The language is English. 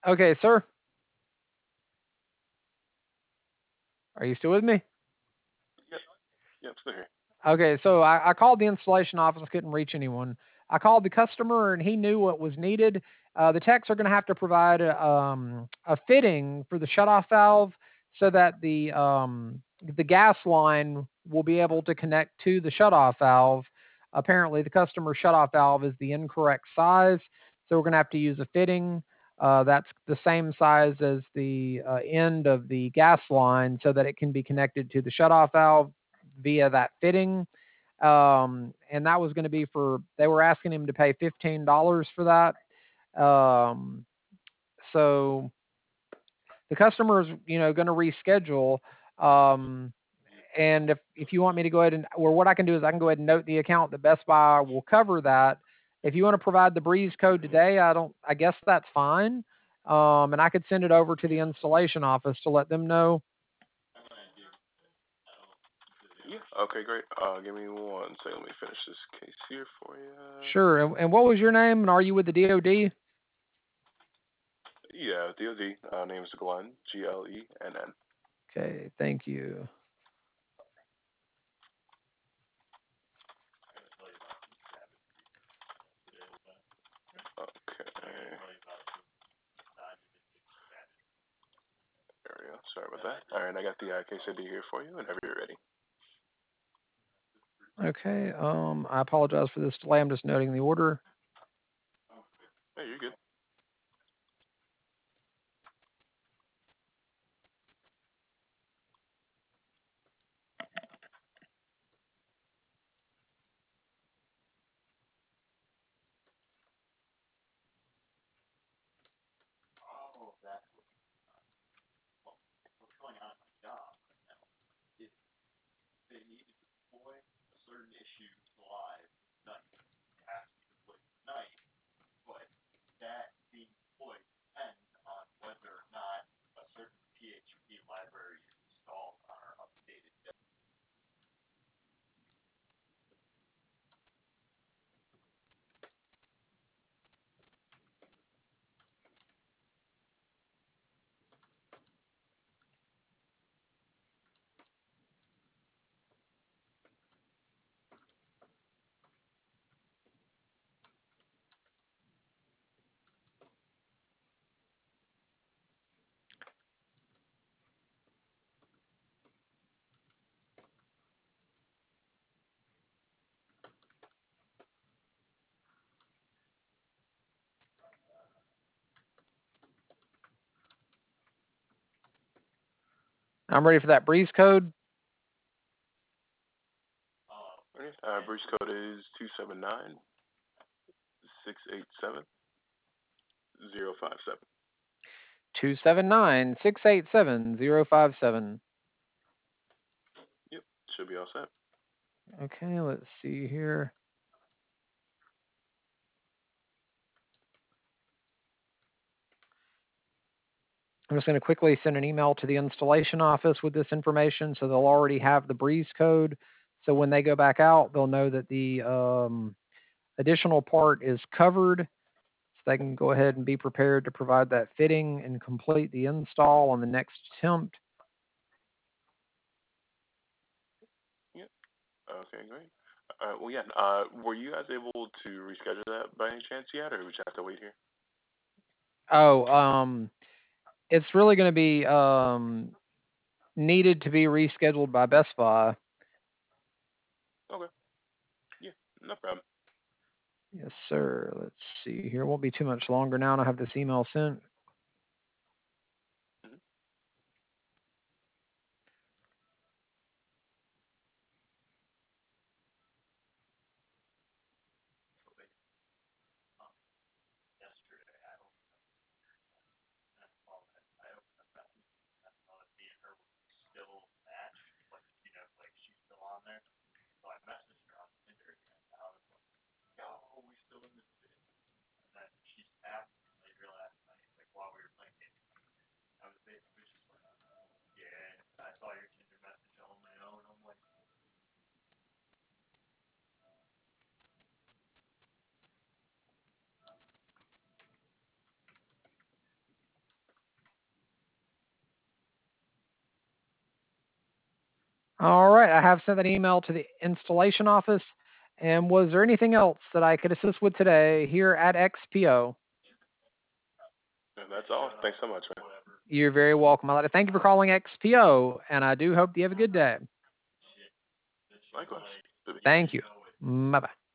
Okay, sir. Are you still with me? Yep. Yep. Still here. Okay, so I called the installation office, couldn't reach anyone. I called the customer, and he knew what was needed. The techs are going to have to provide a fitting for the shutoff valve so that the gas line will be able to connect to the shutoff valve. Apparently, the customer shutoff valve is the incorrect size, so we're going to have to use a fitting that's the same size as the end of the gas line so that it can be connected to the shutoff valve via that fitting. And that was going to be they were asking him to pay $15 for that. Um, so the customer is, going to reschedule. Um, and if you want me to go ahead or what I can do is I can go ahead and note the account that Best Buy will cover that. If you want to provide the Breeze code today, I guess that's fine. And I could send it over to the installation office to let them know. Yeah. Okay. Great. Give me one second. Let me finish this case here for you. Sure. And what was your name? And are you with the DoD? Yeah. DOD. Name is Glenn. Glenn. Okay. Thank you. Okay. There we go. Sorry about that. All right. I got the case ID here for you, whenever you're ready. Okay. I apologize for this delay. I'm just noting the order. Hey, you're good. I'm ready for that Breeze code. Okay. Breach code is 279-687-057. 279-687-057. Yep. Should be all set. Okay, let's see here. I'm just going to quickly send an email to the installation office with this information so they'll already have the Breeze code. So when they go back out, they'll know that the additional part is covered. So they can go ahead and be prepared to provide that fitting and complete the install on the next attempt. Yep. Okay, great. Well, yeah. Were you guys able to reschedule that by any chance yet, or would you have to wait here? Oh, it's really going to be needed to be rescheduled by Best Buy. Okay. Yeah. No problem. Yes, sir. Let's see here. It won't be too much longer now, and I have this email sent. Mhm. All right. I have sent that email to the installation office. And was there anything else that I could assist with today here at XPO? And that's all. Thanks so much, man. You're very welcome. I'd like to thank you for calling XPO, and I do hope you have a good day. Likewise. Thank you. Bye bye.